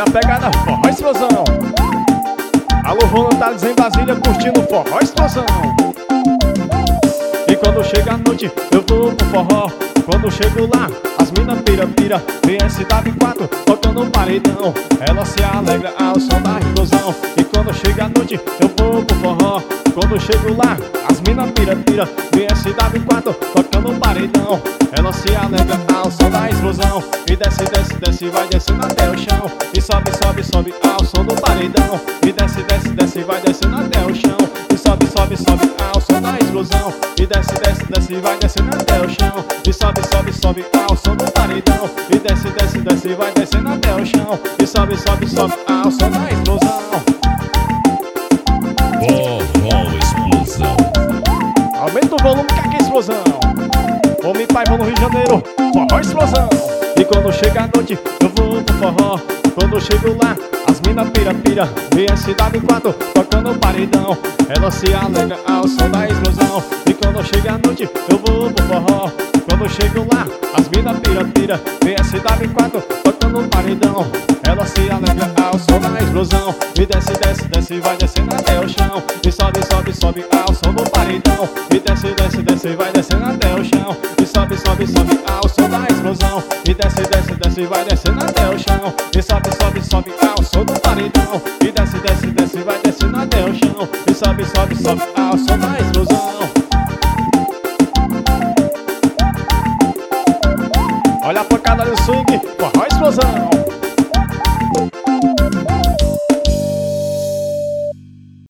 Olha a pegada, forró explosão. Alô, voluntários em Brasília curtindo forró explosão. E quando chega a noite eu vou pro forró. Quando chego lá, as mina pira, vem SW4 tocando paredão. Ela se alegra ao som da explosão. E quando chega a noite eu vou pro forró. Quando chego lá, as mina pira, vem SW4 tocando paredão. Ela se alegra ao som da explosão. E desce, vai descendo até o chão. E sobe ao som do paredão. E desce, vai descendo até o chão. E sobe ao som da explosão. E desce, vai descendo até o chão. E sobe ao som do paredão. E desce, vai descendo até o chão. E sobe ao som da explosão. Forró explosão. Aumenta o volume que aqui é explosão. Homem pai, vou no Rio de Janeiro, forró explosão. E quando chega a noite eu vou pro forró. Quando chego lá, as mina pira, vem SW4 tocando paredão. Ela se alegra ao som da explosão. E quando chega a noite eu vou pro forró. Quando chego lá, as mina pira, vem SW4 tocando paredão. Ela se alegra ao som da explosão. E desce, vai descendo até o chão. E sobe ao som do paredão. E desce, vai descendo até o chão. E sobe ao som da explosão. E desce, vai descendo até o chão. E sobe ao som do paredão. E desce, vai descendo até o chão. E sobe ao som da explosão. Olha a pancada do swing,